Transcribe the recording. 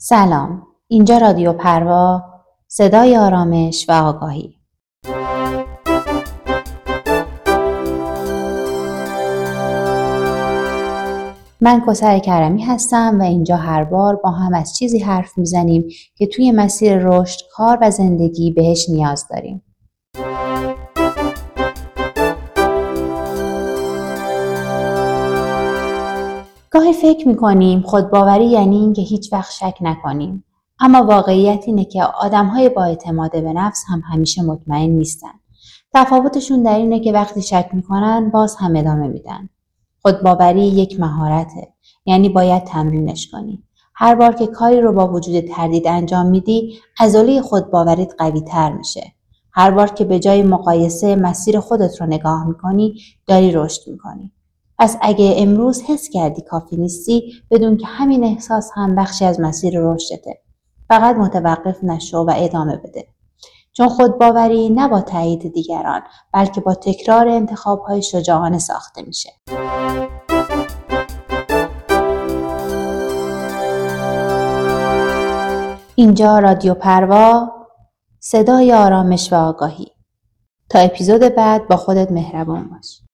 سلام، اینجا رادیو پروا، صدای آرامش و آگاهی. من کوثر کرمی هستم و اینجا هر بار با هم از چیزی حرف میزنیم که توی مسیر رشد، کار و زندگی بهش نیاز داریم. گاهی فکر میکنیم خودباوری یعنی این که هیچ وقت شک نکنیم. اما واقعیت اینه که آدم‌های با اعتماد به نفس هم همیشه مطمئن نیستن. تفاوتشون در اینه که وقتی شک میکنن باز هم ادامه میدن. خودباوری یک مهارته، یعنی باید تمرینش کنی. هر بار که کاری رو با وجود تردید انجام میدی، عضله خودباوریت قوی تر میشه. هر بار که به جای مقایسه مسیر خودت رو نگاه میکنی، داری رشد میکنی. پس اگه امروز حس کردی کافی نیستی، بدون که همین احساس هم بخشی از مسیر رشدته. فقط متوقف نشو و ادامه بده. چون خودباوری نه با تایید دیگران، بلکه با تکرار انتخاب‌های شجاعانه ساخته میشه. اینجا رادیو پروا، صدای آرامش و آگاهی. تا اپیزود بعد با خودت مهربان باش.